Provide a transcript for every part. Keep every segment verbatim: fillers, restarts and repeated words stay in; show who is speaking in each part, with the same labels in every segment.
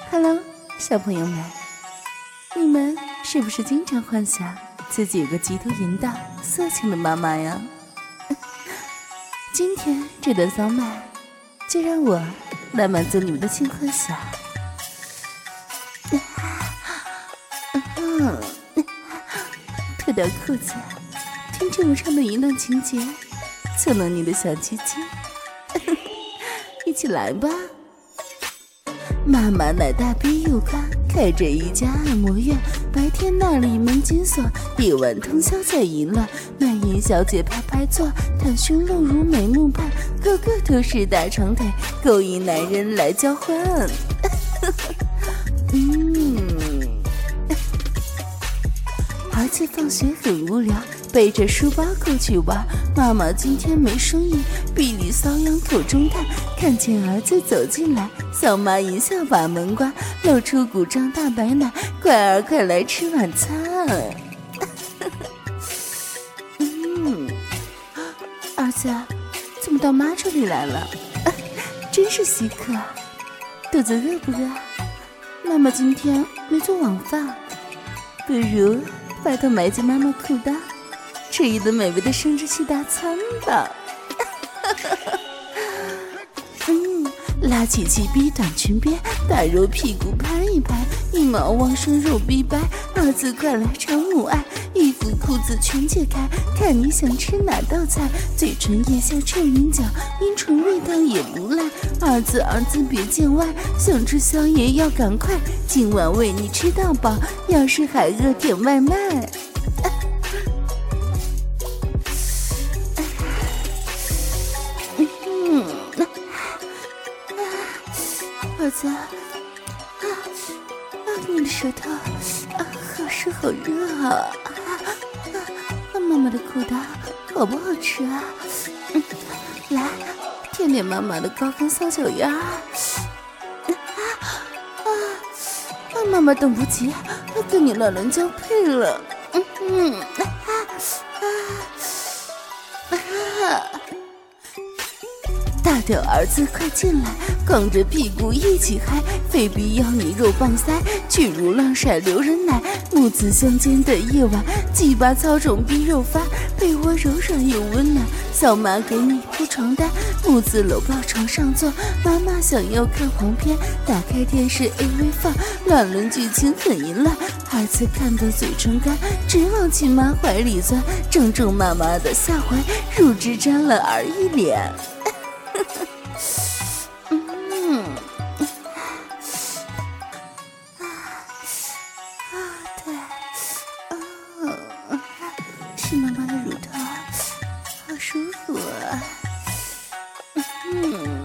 Speaker 1: Hello， 小朋友们，你们是不是经常幻想自己有个极度淫荡、色情的妈妈呀？今天这段骚麦，就让我来满足你们的性幻想。嗯，脱掉裤子，听这么长的淫乱情节，蹭了你的小鸡鸡，一起来吧！妈妈奶大逼又宽，开着一家按摩院，白天那里门紧锁，夜晚通宵在淫乱，卖淫小姐拍拍坐，袒胸露乳美目盼，个个都是大长腿，勾引男人来交换。嗯，儿子放学很无聊，背着书包过去玩，妈妈今天没生意，闭里搔痒口中叹，看见儿子走进来，小妈一笑把门关，露出鼓胀大白奶，乖儿快来吃晚餐。嗯，儿子怎么到妈这里来了？真是稀客，肚子饿不饿？妈妈今天没做晚饭，不如拜托埋进妈妈裤裆，吃一顿美味的生殖器大餐吧。嗯，拉起齐逼短裙边，大肉屁股拍一拍，一毛旺盛肉逼掰，儿子快来尝母爱，衣服裤子全解开，看你想吃哪道菜，嘴唇也像臭银角，阴唇味道也不赖，儿子儿子别见外，想吃宵夜要赶快，今晚喂你吃到饱，要是还饿点外卖。儿子，啊啊！你的舌头啊，好湿好热啊！啊，妈妈的裤裆好不好吃啊？嗯，来，舔舔妈妈的高跟骚脚丫。啊啊啊！妈妈等不及，要跟你乱伦交配了。嗯嗯啊啊啊！大屌儿子快进来，光着屁股一起嗨，非必要你肉棒塞，巨乳浪甩流人奶，母子相间的夜晚，鸡巴操肿逼肉发，被窝柔软又温暖，小妈给你铺床单，母子搂抱床上坐，妈妈想要看黄片，打开电视 A V 放，乱伦剧情很淫乱，儿子看得嘴唇干，直往亲妈怀里钻，正中妈妈的下怀，乳汁沾了儿一脸。嗯，啊啊，对，哦，是妈妈的乳头，好舒服啊。嗯。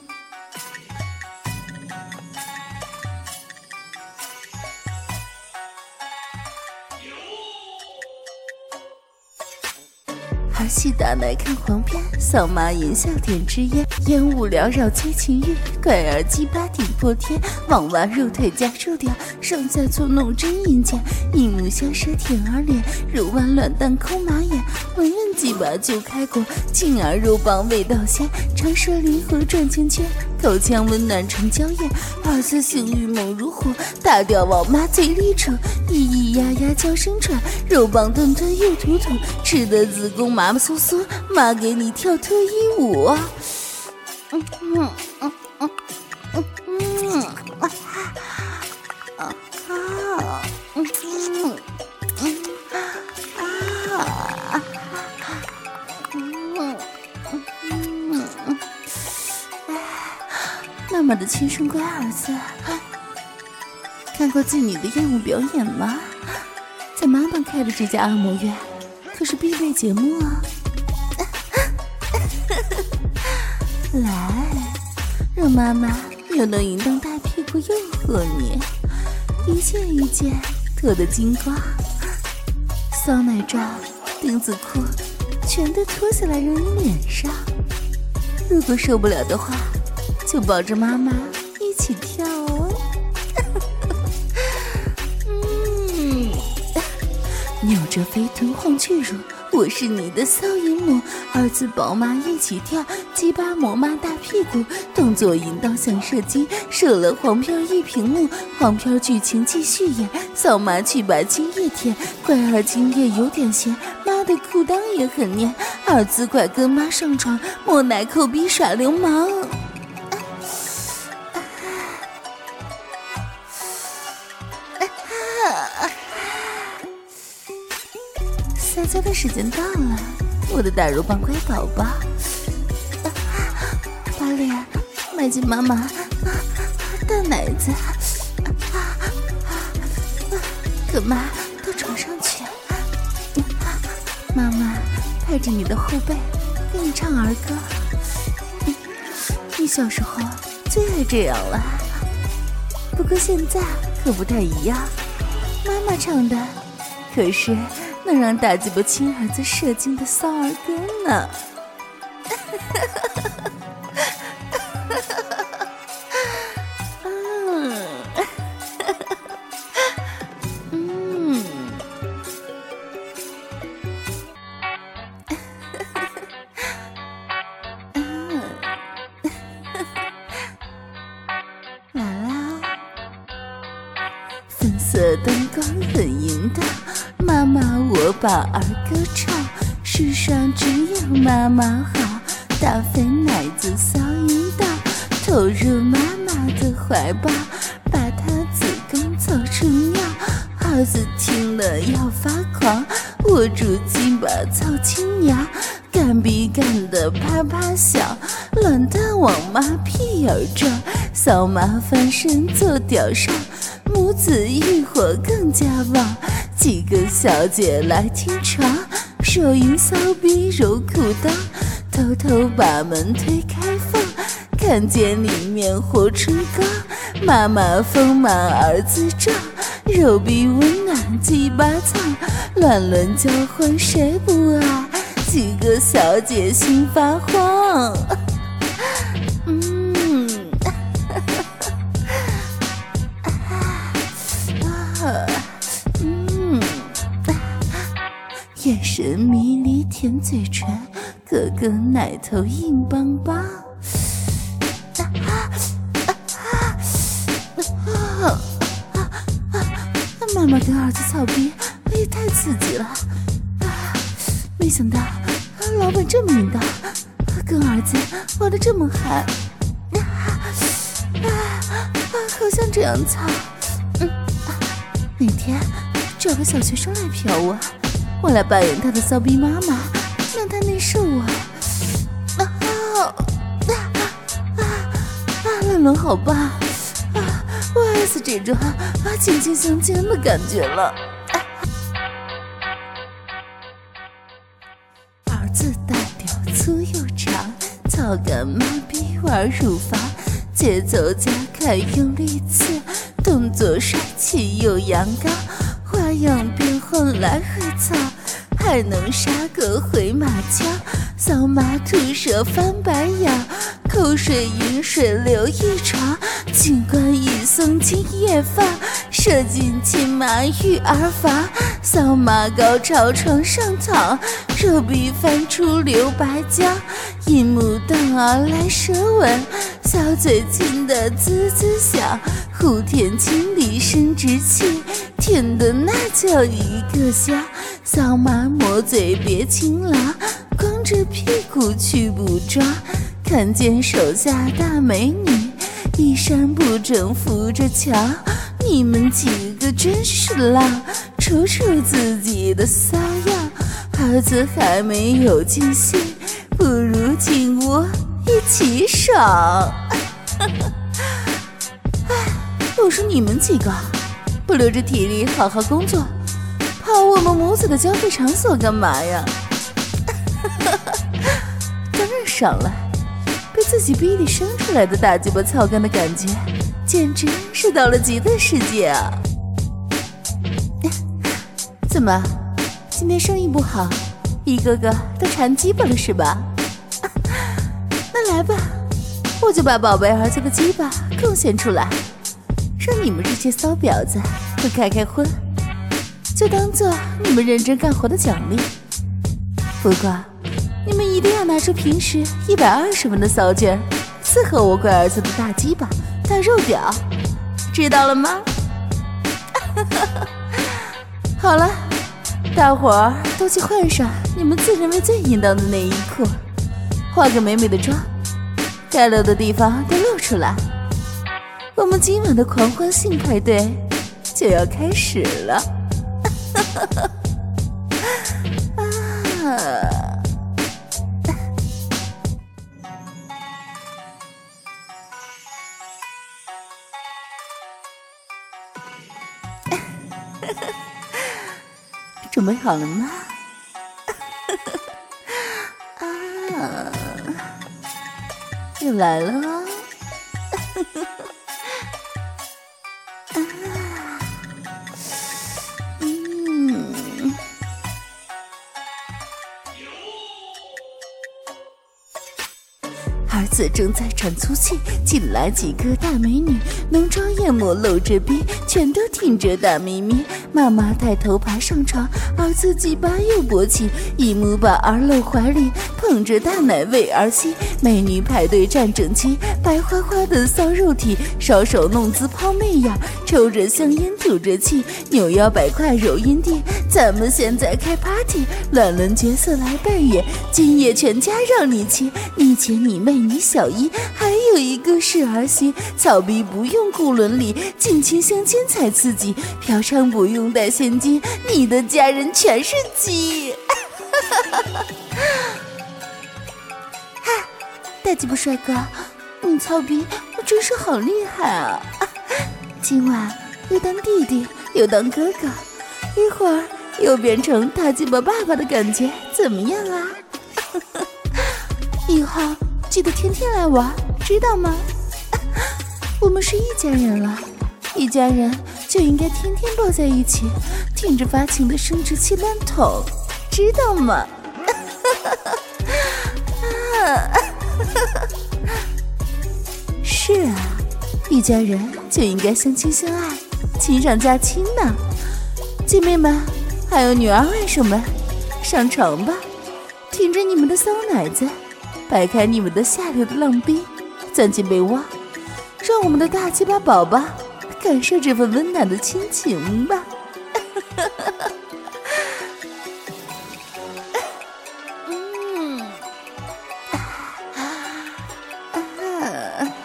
Speaker 1: 儿媳打奶看黄片，扫妈淫笑点支烟，烟雾缭绕催情欲，乖儿鸡巴顶破天，网娃肉腿夹住掉，上下搓弄真阴间，一母香舌舔儿脸，肉弯卵蛋抠马眼，闻人鸡巴就开锅，劲儿肉棒味道鲜，长舌离合转圈圈，口腔温暖成娇艳，儿子性欲猛如火，大屌往妈嘴里杵，咿咿呀呀叫声喘，肉棒顿顿又突突，吃的子宫麻麻酥酥，妈给你跳脱衣舞。嗯嗯嗯嗯嗯嗯啊啊啊嗯嗯嗯啊嗯嗯嗯，妈妈的亲生乖儿子，看过妓女的艳舞表演吗？在妈妈开的这家按摩院可是必备节目啊！来，让妈妈又能淫荡大屁股诱惑你，一件一件脱得精光，骚奶罩、钉子裤全都脱下来扔你脸上。如果受不了的话，就抱着妈妈一起跳哦。嗯，扭着肥臀晃巨乳， 我是你的骚淫魔，儿子宝马一起跳，鸡巴磨妈大屁股，动作引导像射精，射了黄片一屏幕，黄片剧情继续演，扫码去把精液舔，乖儿精液有点咸，妈的裤裆也很黏，儿子快跟妈上床，摸奶抠逼耍流氓。撒娇的时间到了，我的大肉棒乖宝宝，把脸埋进妈妈大奶子，跟妈到床上去。妈妈拍着你的后背给你唱儿歌，你小时候最爱这样了，不过现在可不太一样，妈妈唱的可是能让大鸡巴亲儿子射精的骚儿歌呢。嗯，嗯，来啦！粉色灯光很淫荡，妈妈我把儿歌唱，世上只有妈妈好，大肥奶子骚淫荡，投入妈妈的怀抱，把她子宫操出尿，儿子听了要发狂，握住鸡巴操亲娘，干逼干的啪啪响，乱蛋往妈屁眼撞，扫码翻身坐吊上，母子欲火更加旺，几个小姐来听床，手淫骚逼揉裤裆，偷偷把门推开放，看见里面活春光，妈妈丰满儿子壮，肉壁温暖鸡巴烫，乱伦交换谁不爱，几个小姐心发慌。嗯，嗯，眼神迷离舔嘴唇，哥哥奶头硬邦邦。妈妈跟儿子操逼也太刺激了，没想到老板这么淫荡，跟儿子玩得这么嗨，好像这样操。嗯，哪天找个小学生来嫖我，我来扮演他的骚逼妈妈，让他内射我。啊啊啊啊！乱伦好棒啊！我爱死这种啊惺惺相间的感觉了。儿子大屌粗又长，操干妈逼玩乳房，节奏加快用力刺，动作帅气又阳刚，花样变换来回操，还能杀个回马枪，扫码吐舌翻白眼，口水饮水流一床，尽管一松精液放，射进亲妈育儿房，扫码高潮床上躺，肉壁翻出流白浆，银幕荡而来舌吻，小嘴亲得滋滋响，呼天亲里生殖器，舔的那叫一个香，扫码抹嘴别亲郎，光着屁股去补妆，看见手下大美女衣衫不整扶着墙，你们几个真是浪，瞅瞅自己的骚样，儿子还没有尽兴，不如进屋一起爽。我说你们几个不留着体力好好工作，跑我们母子的交配场所干嘛呀？当然爽了，被自己逼里生出来的大鸡巴操干的感觉，简直是到了极乐世界啊！怎么，今天生意不好，一个个都馋鸡巴了是吧？那来吧，我就把宝贝儿子的鸡巴贡献出来，让你们这些骚婊子都开开荤，就当做你们认真干活的奖励。 不过你们一定要拿出平时一百二十分的骚劲儿，伺候我乖儿子的大鸡巴、大肉屌，知道了吗？好了，大伙儿都去换上你们自认为最淫荡的内衣裤，化个美美的妆，该露的地方都露出来。我们今晚的狂欢性派对就要开始了。啊准备好了吗？啊，又来了啊！嗯。儿子正在喘粗气，进来几个大美女，浓妆艳抹露着逼，全都挺着大咪咪。妈妈带头爬上床，儿子鸡巴又勃起，一母把儿搂怀里，捧着大奶喂儿吸。美女排队站整齐，白花花的骚肉体，双手弄姿抛媚眼，抽着香烟吐着气，扭腰摆胯揉阴蒂。咱们现在开 party， 乱伦角色来扮演，今夜全家让你亲，你姐你妹你小姨，还有一个是儿媳，草逼不用顾伦理，近亲相亲才刺激，嫖娼不用带现金，你的家人全是鸡。嗨，大鸡巴帅哥，你操逼真是好厉害啊！今晚又当弟弟又当哥哥，一会儿又变成大鸡巴爸爸的感觉怎么样啊？以后记得天天来玩，知道吗？我们是一家人了，一家人就应该天天抱在一起，听着发情的生殖器乱捅，知道吗？是啊，一家人就应该相亲相爱，亲上加亲呢。姐妹们，还有女儿外甥们，上床吧，挺着你们的骚奶子，摆开你们的下流的浪逼，钻进被窝，让我们的大鸡巴宝宝感受这份温暖的亲情吧。嗯，啊啊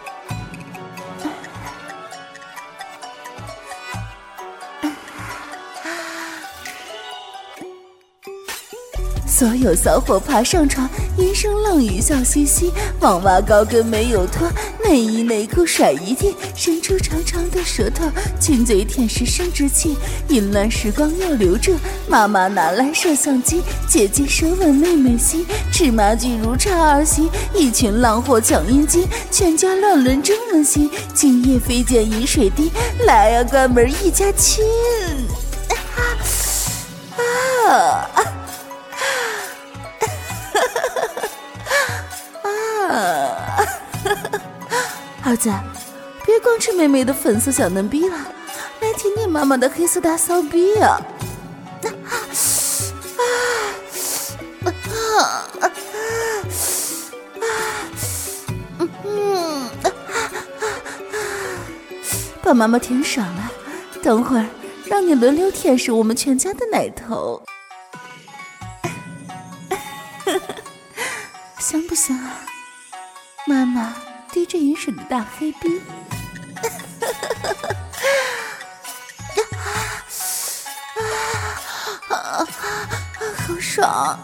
Speaker 1: 所有骚货爬上床，阴声浪语笑嘻嘻，网袜高跟没有脱，内衣内裤甩一地，伸出长长的舌头，亲嘴舔舐生殖器，淫乱时光要留着。妈妈拿来摄像机，姐姐舌吻妹妹心，芝麻剧如茶儿媳，一群浪货抢阴茎，全家乱伦真温馨，今夜飞溅饮水滴，来呀、啊、关门一家亲。啊啊儿子，别光吃妹妹的粉色小嫩逼了，来舔舔妈妈的黑色大骚逼啊！把妈妈舔爽了，等会儿让你轮流舔舐我们全家的奶头，香不香啊？妈妈滴着饮水的大黑逼，好爽！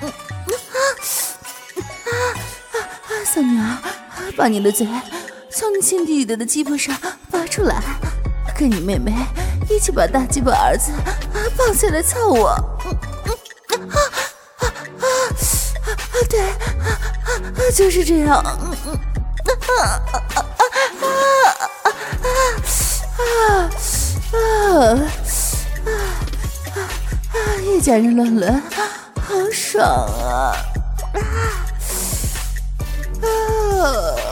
Speaker 1: 小女儿，把你的嘴从你亲弟弟的鸡巴上拔出来，跟你妹妹一起把大鸡巴儿子抱起来操我。对，就是这样。一家人乱伦，好爽啊！啊！